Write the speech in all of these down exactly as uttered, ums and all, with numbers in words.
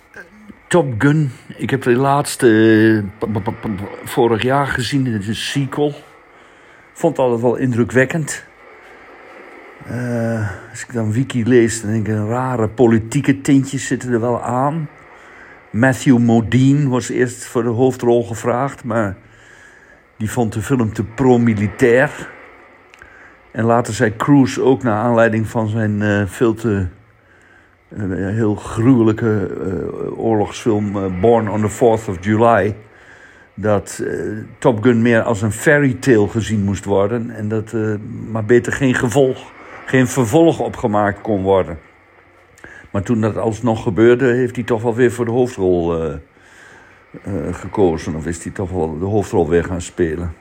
Top Gun. Ik heb de laatste uh, vorig jaar gezien. Het is een sequel. Vond het altijd wel indrukwekkend. Uh, als ik dan wiki lees, dan denk ik, een rare politieke tintjes zitten er wel aan. Matthew Modine was eerst voor de hoofdrol gevraagd, maar die vond de film te pro-militair. En later zei Cruise ook, naar aanleiding van zijn uh, veel te uh, heel gruwelijke uh, oorlogsfilm uh, Born on the fourth of July, dat uh, Top Gun meer als een fairy tale gezien moest worden en dat uh, maar beter geen gevolg, geen vervolg opgemaakt kon worden. Maar toen dat alsnog gebeurde, heeft hij toch wel weer voor de hoofdrol uh, uh, gekozen. Of is hij toch wel de hoofdrol weer gaan spelen.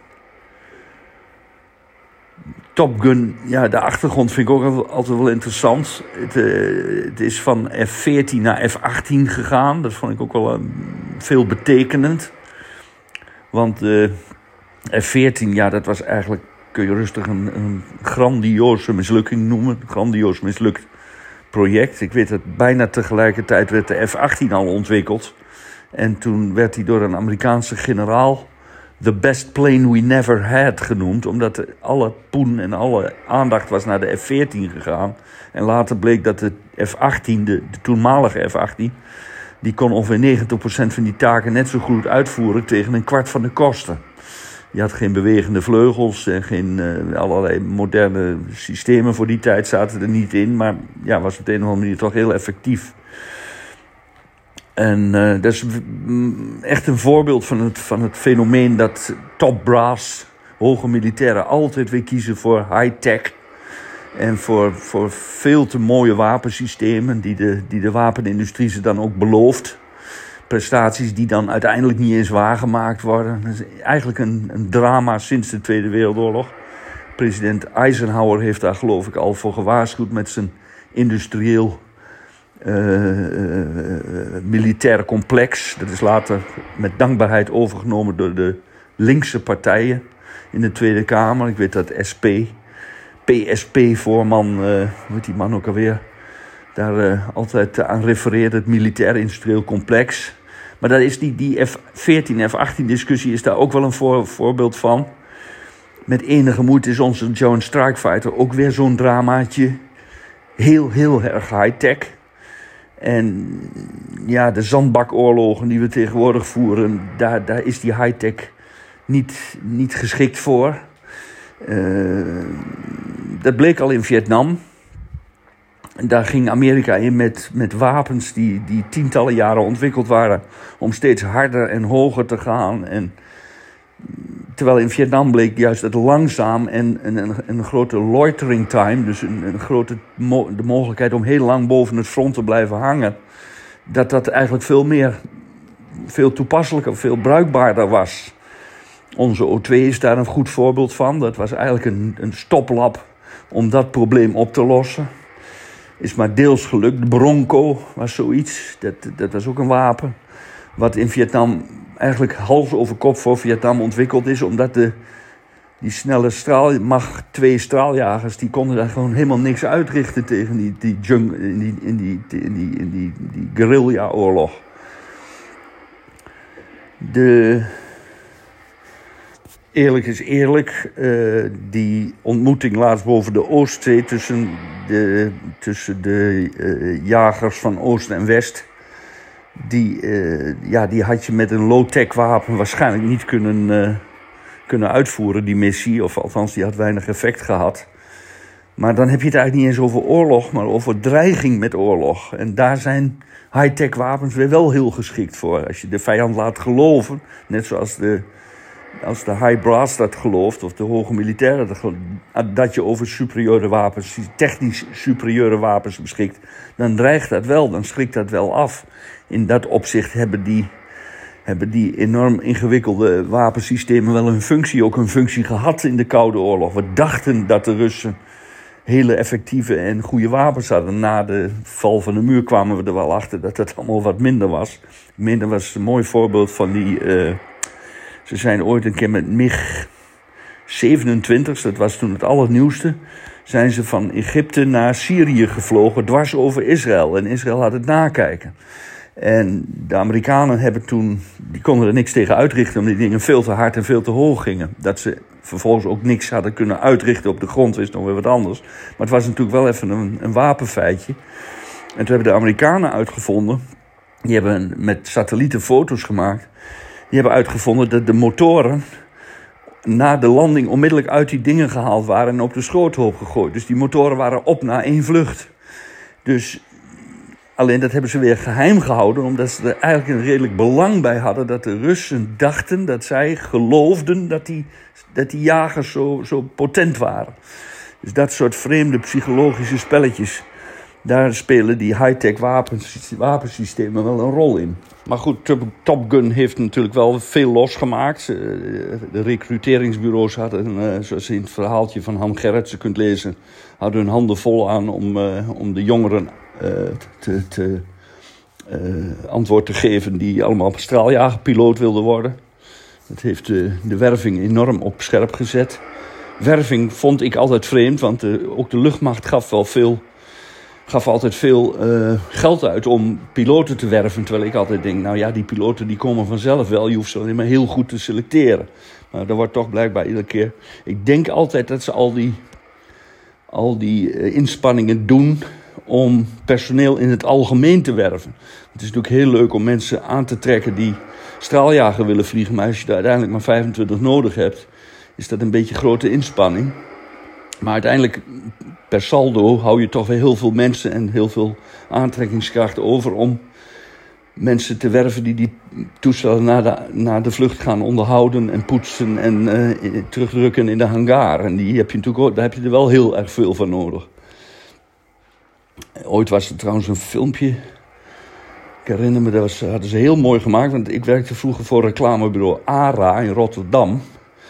Top Gun, ja, de achtergrond vind ik ook altijd wel interessant. Het, uh, het is van F veertien naar F achttien gegaan. Dat vond ik ook wel uh, veel betekenend. Want uh, F veertien, ja, dat was eigenlijk, kun je rustig een, een grandioze mislukking noemen. Grandioos mislukt project. Ik weet dat bijna tegelijkertijd werd de F achttien al ontwikkeld. En toen werd hij door een Amerikaanse generaal the best plane we never had genoemd. Omdat alle poen en alle aandacht was naar de F veertien gegaan. En later bleek dat de F achttien, de, de toenmalige F achttien... die kon ongeveer negentig procent van die taken net zo goed uitvoeren tegen een kwart van de kosten. Je had geen bewegende vleugels en geen uh, allerlei moderne systemen voor die tijd zaten er niet in. Maar ja, was op de een of andere manier toch heel effectief. En uh, dat is echt een voorbeeld van het, van het fenomeen dat top brass, hoge militairen, altijd weer kiezen voor high-tech. En voor, voor veel te mooie wapensystemen die de, die de wapenindustrie ze dan ook belooft. Prestaties die dan uiteindelijk niet eens waargemaakt worden. Dat is eigenlijk een, een drama sinds de Tweede Wereldoorlog. President Eisenhower heeft daar geloof ik al voor gewaarschuwd met zijn industrieel uh, uh, militair complex. Dat is later met dankbaarheid overgenomen door de linkse partijen in de Tweede Kamer. Ik weet dat S P, P S P-voorman, uh, hoe heet die man ook alweer, daar uh, altijd aan refereert, het militair-industrieel complex. Maar dat is die, die F veertien, F achttien discussie is daar ook wel een voor, voorbeeld van. Met enige moeite is onze Joint Strike Fighter ook weer zo'n dramaatje. Heel, heel erg high-tech. En ja, de zandbakoorlogen die we tegenwoordig voeren, daar, daar is die high-tech niet, niet geschikt voor. Uh, dat bleek al in Vietnam. Daar ging Amerika in met, met wapens die, die tientallen jaren ontwikkeld waren om steeds harder en hoger te gaan. En terwijl in Vietnam bleek juist het langzaam en een, een, een grote loitering time, dus een, een grote mo- de mogelijkheid om heel lang boven het front te blijven hangen, dat dat eigenlijk veel meer, veel toepasselijker, veel bruikbaarder was. Onze O twee is daar een goed voorbeeld van. Dat was eigenlijk een, een stoplap om dat probleem op te lossen. Is maar deels gelukt. De Bronco was zoiets. Dat, dat was ook een wapen. Wat in Vietnam eigenlijk hals over kop voor Vietnam ontwikkeld is. Omdat de, die snelle straal, Mach twee straaljagers, die konden daar gewoon helemaal niks uitrichten tegen die, die, jung, in die, in die, in die, in die, die guerrilla-oorlog. De... Eerlijk is eerlijk, uh, die ontmoeting laatst boven de Oostzee tussen de, tussen de uh, jagers van Oost en West, die, uh, ja, die had je met een low-tech wapen waarschijnlijk niet kunnen, uh, kunnen uitvoeren, die missie. Of althans, die had weinig effect gehad. Maar dan heb je het eigenlijk niet eens over oorlog, maar over dreiging met oorlog. En daar zijn high-tech wapens weer wel heel geschikt voor. Als je de vijand laat geloven, net zoals de... Als de high brass dat gelooft, of de hoge militairen dat gelooft, dat je over superieure wapens, technisch superieure wapens beschikt, dan dreigt dat wel, dan schrikt dat wel af. In dat opzicht hebben die, hebben die enorm ingewikkelde wapensystemen wel een functie, ook een functie gehad in de Koude Oorlog. We dachten dat de Russen hele effectieve en goede wapens hadden. Na de val van de muur kwamen we er wel achter dat dat allemaal wat minder was. Minder was een mooi voorbeeld van die... Uh, Ze zijn ooit een keer met MiG zevenentwintig, dat was toen het allernieuwste, zijn ze van Egypte naar Syrië gevlogen, dwars over Israël. En Israël had het nakijken. En de Amerikanen hebben toen, die konden er niks tegen uitrichten, omdat die dingen veel te hard en veel te hoog gingen. Dat ze vervolgens ook niks hadden kunnen uitrichten op de grond is nog weer wat anders. Maar het was natuurlijk wel even een, een wapenfeitje. En toen hebben de Amerikanen uitgevonden, die hebben met satellieten foto's gemaakt. Die hebben uitgevonden dat de motoren na de landing onmiddellijk uit die dingen gehaald waren en op de schroothoop gegooid. Dus die motoren waren op na één vlucht. Dus alleen dat hebben ze weer geheim gehouden, omdat ze er eigenlijk een redelijk belang bij hadden dat de Russen dachten, dat zij geloofden dat die, dat die jagers zo, zo potent waren. Dus dat soort vreemde psychologische spelletjes, daar spelen die high-tech wapens, wapensystemen wel een rol in. Maar goed, Top Gun heeft natuurlijk wel veel losgemaakt. De recruteringsbureaus hadden, zoals je in het verhaaltje van Han Gerritsen kunt lezen, hadden hun handen vol aan om, om de jongeren uh, te, te, uh, antwoord te geven die allemaal straaljagerpiloot wilden worden. Dat heeft de, de werving enorm op scherp gezet. Werving vond ik altijd vreemd, want de, ook de luchtmacht gaf wel veel... gaf altijd veel uh, geld uit om piloten te werven. Terwijl ik altijd denk, nou ja, die piloten die komen vanzelf wel. Je hoeft ze alleen maar heel goed te selecteren. Maar dat wordt toch blijkbaar iedere keer... Ik denk altijd dat ze al die, al die uh, inspanningen doen om personeel in het algemeen te werven. Het is natuurlijk heel leuk om mensen aan te trekken die straaljager willen vliegen. Maar als je er uiteindelijk maar vijfentwintig nodig hebt, is dat een beetje grote inspanning. Maar uiteindelijk, per saldo, hou je toch weer heel veel mensen en heel veel aantrekkingskracht over om mensen te werven die die toestellen na de, na de vlucht gaan onderhouden en poetsen en uh, terugdrukken in de hangar. En die heb je natuurlijk ook, daar heb je er wel heel erg veel van nodig. Ooit was er trouwens een filmpje, ik herinner me, dat was, hadden ze heel mooi gemaakt, want ik werkte vroeger voor reclamebureau ARA in Rotterdam.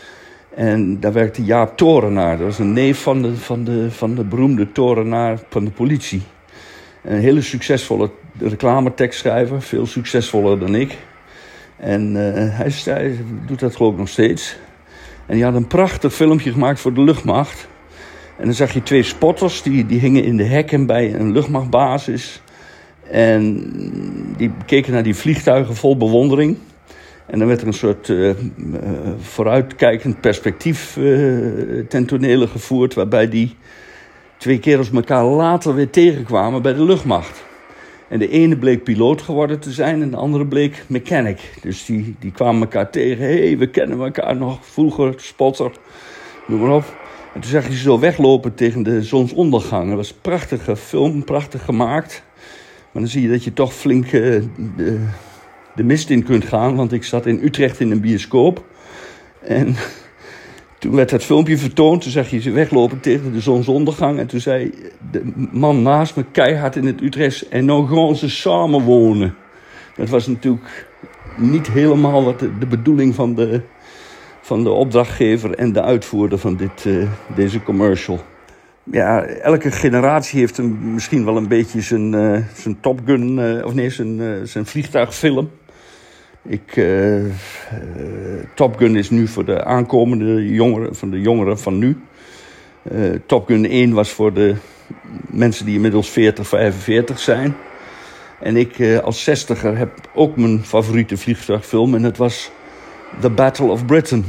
En daar werkte Jaap Torenaar. Dat was een neef van de, van de, van de beroemde Torenaar van de politie. Een hele succesvolle reclametekstschrijver. Veel succesvoller dan ik. En uh, hij, hij doet dat geloof ik nog steeds. En die had een prachtig filmpje gemaakt voor de luchtmacht. En dan zag je twee spotters. Die, die hingen in de hekken bij een luchtmachtbasis. En die keken naar die vliegtuigen vol bewondering. En dan werd er een soort uh, uh, vooruitkijkend perspectief uh, ten tonele gevoerd, waarbij die twee kerels elkaar later weer tegenkwamen bij de luchtmacht. En de ene bleek piloot geworden te zijn en de andere bleek mechanic. Dus die, die kwamen elkaar tegen. Hé, hey, we kennen elkaar nog vroeger, spotter, noem maar op. En toen zag je ze zo weglopen tegen de zonsondergang. Dat was een prachtige film, prachtig gemaakt. Maar dan zie je dat je toch flink uh, de, de mist in kunt gaan. Want ik zat in Utrecht in een bioscoop. En toen werd dat filmpje vertoond. Toen zag je ze weglopen tegen de zonsondergang. En toen zei de man naast me keihard in het Utrechts: en nou gaan ze samenwonen. Dat was natuurlijk niet helemaal wat de, de bedoeling van de, van de opdrachtgever en de uitvoerder van dit, uh, deze commercial. Ja, elke generatie heeft een, misschien wel een beetje zijn, uh, zijn Top Gun, uh, of nee, zijn, uh, zijn vliegtuigfilm. Ik, uh, uh, Top Gun is nu voor de aankomende jongeren, van de jongeren van nu. Uh, Top Gun één was voor de mensen die inmiddels veertig, vijfenveertig zijn. En ik uh, als zestiger heb ook mijn favoriete vliegtuigfilm. En dat was The Battle of Britain.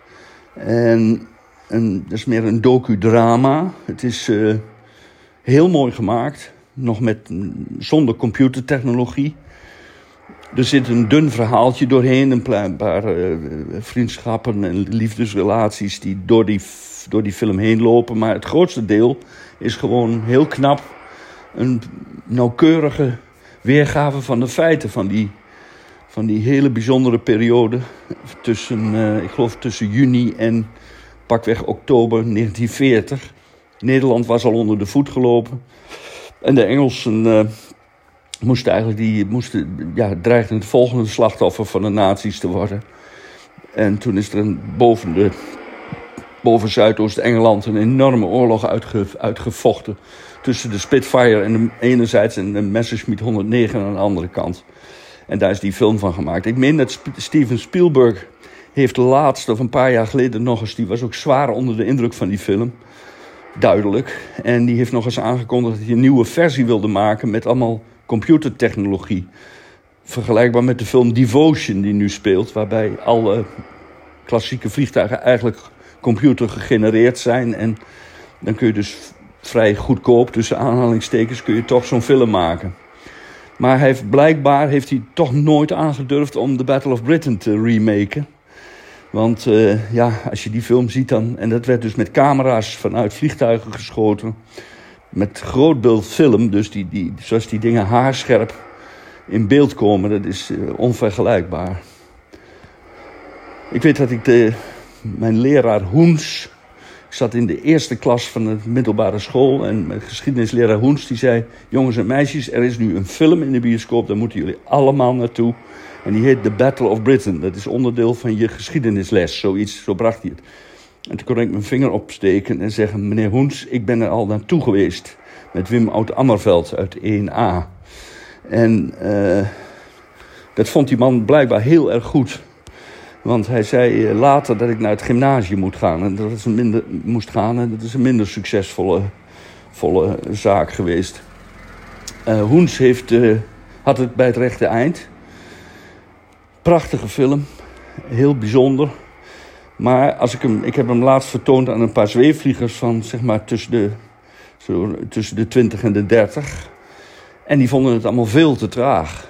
En, en dat is meer een docudrama. Het is uh, heel mooi gemaakt. Nog met, zonder computertechnologie. Er zit een dun verhaaltje doorheen. Een paar uh, vriendschappen en liefdesrelaties die door die, door die film heen lopen. Maar het grootste deel is gewoon heel knap. Een nauwkeurige weergave van de feiten van die, van die hele bijzondere periode. Tussen, uh, ik geloof tussen juni en pakweg oktober negentien veertig. Nederland was al onder de voet gelopen. En de Engelsen uh, moesten eigenlijk die, moesten, ja, dreigden het volgende slachtoffer van de nazi's te worden. En toen is er een, boven, de, boven Zuidoost-Engeland een enorme oorlog uitge, uitgevochten. Tussen de Spitfire en de enerzijds en de Messerschmitt honderdnegen aan de andere kant. En daar is die film van gemaakt. Ik meen dat Sp- Steven Spielberg heeft laatst of een paar jaar geleden nog eens, die was ook zwaar onder de indruk van die film. Duidelijk. En die heeft nog eens aangekondigd dat hij een nieuwe versie wilde maken met allemaal computertechnologie. vergelijkbaar met de film Devotion die nu speelt, waarbij alle klassieke vliegtuigen eigenlijk computer gegenereerd zijn. En dan kun je dus vrij goedkoop, tussen aanhalingstekens, kun je toch zo'n film maken. Maar hij heeft, blijkbaar heeft hij toch nooit aangedurfd om The Battle of Britain te remaken. Want uh, ja, als je die film ziet dan... En dat werd dus met camera's vanuit vliegtuigen geschoten. Met grootbeeld film, dus die, die, zoals die dingen haarscherp in beeld komen. Dat is uh, onvergelijkbaar. Ik weet dat ik de, mijn leraar Hoens... Ik zat in de eerste klas van de middelbare school. En mijn geschiedenisleraar Hoens die zei... Jongens en meisjes, er is nu een film in de bioscoop. Daar moeten jullie allemaal naartoe. En die heet The Battle of Britain. Dat is onderdeel van je geschiedenisles. Zoiets, zo bracht hij het. En toen kon ik mijn vinger opsteken en zeggen... Meneer Hoens, ik ben er al naartoe geweest. Met Wim Oud-Ammerveld uit één A. En uh, dat vond die man blijkbaar heel erg goed. Want hij zei later dat ik naar het gymnasium moet gaan. En dat is een minder, moest gaan. En dat is een minder succesvolle volle zaak geweest. Uh, Hoens heeft, uh, had het bij het rechte eind. Prachtige film. Heel bijzonder. Maar als ik hem, ik heb hem laatst vertoond aan een paar zweefvliegers van zeg maar tussen de, zo, tussen de twintig en de dertig. En die vonden het allemaal veel te traag.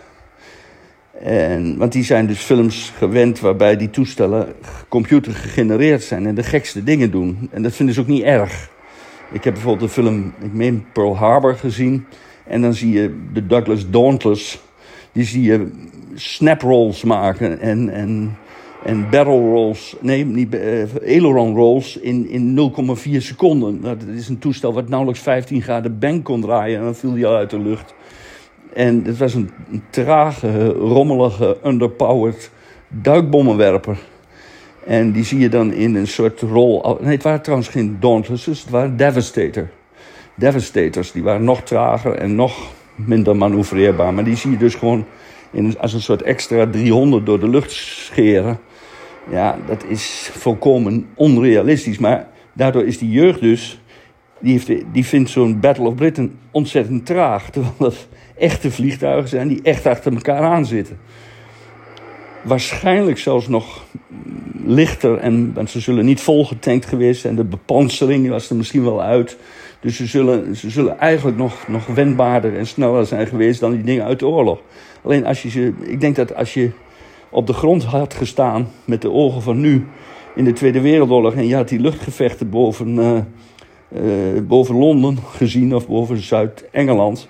En, want die zijn dus films gewend waarbij die toestellen computer gegenereerd zijn en de gekste dingen doen. En dat vinden ze ook niet erg. Ik heb bijvoorbeeld de film, ik meen Pearl Harbor gezien. En dan zie je de Douglas Dauntless. Die zie je snap rolls maken en, en, en barrel rolls. Nee, niet uh, aileron rolls in, in nul komma vier seconden. Dat is een toestel wat nauwelijks vijftien graden bank kon draaien. En dan viel die al uit de lucht. En het was een, een trage, rommelige, underpowered duikbommenwerper. En die zie je dan in een soort rol... Nee, het waren trouwens geen Dauntlesses, het waren Devastator. Devastators, die waren nog trager en nog minder manoeuvreerbaar. Maar die zie je dus gewoon in, als een soort extra driehonderd door de lucht scheren. Ja, dat is volkomen onrealistisch. Maar daardoor is die jeugd dus... Die, heeft, die vindt zo'n Battle of Britain ontzettend traag. Terwijl dat echte vliegtuigen zijn die echt achter elkaar aan zitten. Waarschijnlijk zelfs nog lichter. En, want ze zullen niet volgetankt geweest zijn. De bepansering was er misschien wel uit. Dus ze zullen, ze zullen eigenlijk nog, nog wendbaarder en sneller zijn geweest dan die dingen uit de oorlog. Alleen als je ze... Ik denk dat als je op de grond had gestaan met de ogen van nu in de Tweede Wereldoorlog en je had die luchtgevechten boven... Uh, Uh, boven Londen gezien of boven Zuid-Engeland,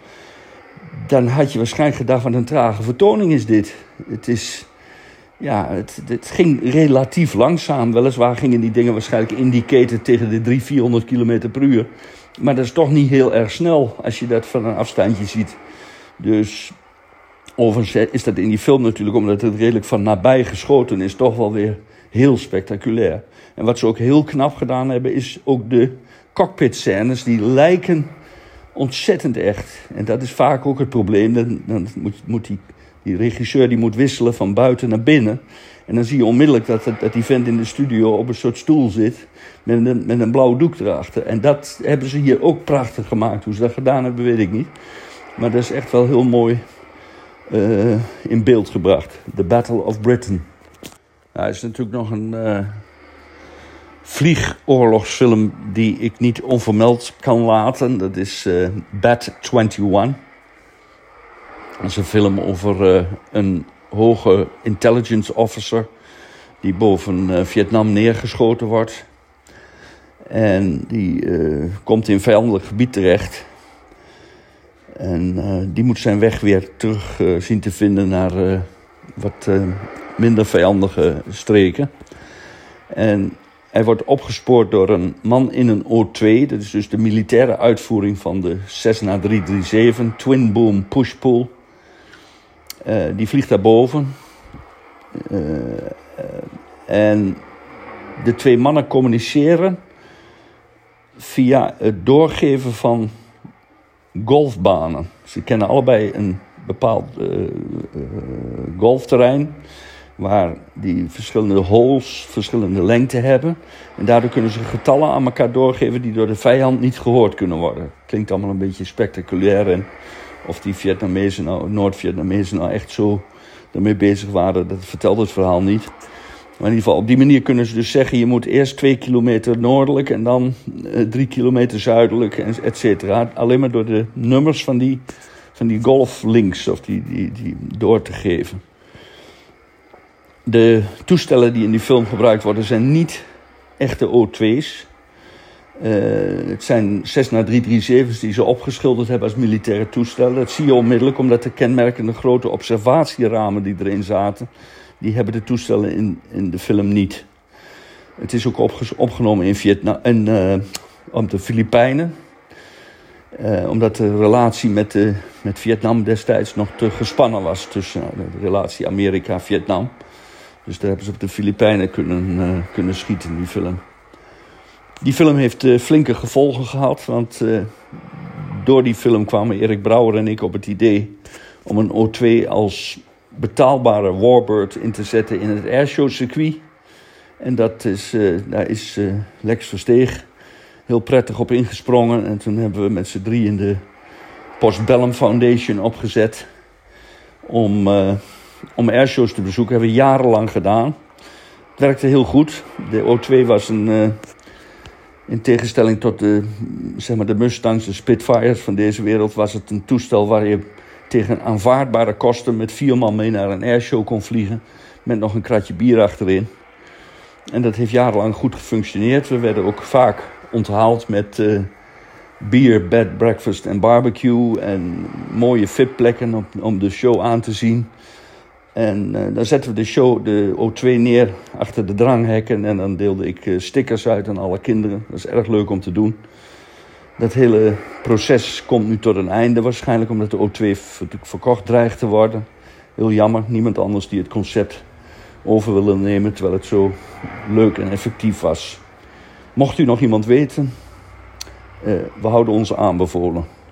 dan had je waarschijnlijk gedacht wat een trage vertoning is dit. Het is, ja, het, het ging relatief langzaam. Weliswaar gingen die dingen waarschijnlijk indicaten tegen de driehonderd, vierhonderd kilometer per uur. Maar dat is toch niet heel erg snel als je dat van een afstandje ziet. Dus overigens is dat in die film natuurlijk, omdat het redelijk van nabij geschoten is, toch wel weer heel spectaculair. En wat ze ook heel knap gedaan hebben, is ook de cockpit-scènes, die lijken ontzettend echt. En dat is vaak ook het probleem. Dan, dan moet, moet die, die regisseur die moet wisselen van buiten naar binnen. En dan zie je onmiddellijk dat, dat, dat die vent in de studio op een soort stoel zit met een, met een blauw doek erachter. En dat hebben ze hier ook prachtig gemaakt. Hoe ze dat gedaan hebben, weet ik niet. Maar dat is echt wel heel mooi uh, in beeld gebracht. The Battle of Britain. Nou, er is natuurlijk nog een... Uh, vliegoorlogsfilm die ik niet onvermeld kan laten. Dat is uh, Bat eenentwintig. Dat is een film over uh, een hoge intelligence officer die boven uh, Vietnam neergeschoten wordt. En die uh, komt in vijandelijk gebied terecht. En uh, die moet zijn weg weer terug uh, zien te vinden naar uh, wat uh, minder vijandige streken. En hij wordt opgespoord door een man in een O twee. Dat is dus de militaire uitvoering van de Cessna driehonderdzevenendertig. Twin Boom Push-Pull. Uh, die vliegt daarboven. Uh, uh, en de twee mannen communiceren via het doorgeven van golfbanen. Ze kennen allebei een bepaald uh, uh, golfterrein, waar die verschillende holes verschillende lengte hebben. En daardoor kunnen ze getallen aan elkaar doorgeven die door de vijand niet gehoord kunnen worden. Klinkt allemaal een beetje spectaculair en Of die Vietnamezen nou, Noord-Vietnamezen nou echt zo ermee bezig waren, dat vertelt het verhaal niet. Maar in ieder geval, op die manier kunnen ze dus zeggen, je moet eerst twee kilometer noordelijk en dan uh, drie kilometer zuidelijk, en et cetera. Alleen maar door de nummers van die, van die golflinks of die, die, die door te geven. De toestellen die in die film gebruikt worden zijn niet echte O twee's. Uh, het zijn Cessna driehonderdzevenendertig's die ze opgeschilderd hebben als militaire toestellen. Dat zie je onmiddellijk omdat de kenmerkende grote observatieramen die erin zaten, die hebben de toestellen in, in de film niet. Het is ook opge- opgenomen in Vietnam en uh, op de Filipijnen. Uh, omdat de relatie met, de, met Vietnam destijds nog te gespannen was tussen uh, de relatie Amerika-Vietnam. Dus daar hebben ze op de Filipijnen kunnen, uh, kunnen schieten in die film. Die film heeft uh, flinke gevolgen gehad, want uh, door die film kwamen Erik Brouwer en ik op het idee om een O twee als betaalbare Warbird in te zetten in het airshow-circuit. En dat is, uh, daar is uh, Lex Versteeg heel prettig op ingesprongen. En toen hebben we met z'n drieën de Postbellum Foundation opgezet om, uh, om airshows te bezoeken. Dat hebben we jarenlang gedaan. Het werkte heel goed. De O twee was een, uh, in tegenstelling tot de, zeg maar de Mustangs, de Spitfires van deze wereld, was het een toestel waar je tegen aanvaardbare kosten met vier man mee naar een airshow kon vliegen. Met nog een kratje bier achterin. En dat heeft jarenlang goed gefunctioneerd. We werden ook vaak onthaald met uh, bier, bed, breakfast en barbecue. En mooie V I P-plekken om, om de show aan te zien. En uh, dan zetten we de show, de O twee, neer achter de dranghekken. En dan deelde ik uh, stickers uit aan alle kinderen. Dat is erg leuk om te doen. Dat hele proces komt nu tot een einde waarschijnlijk, omdat de O twee verkocht dreigt te worden. Heel jammer, niemand anders die het concept over wilde nemen, terwijl het zo leuk en effectief was. Mocht u nog iemand weten, uh, we houden ons aanbevolen.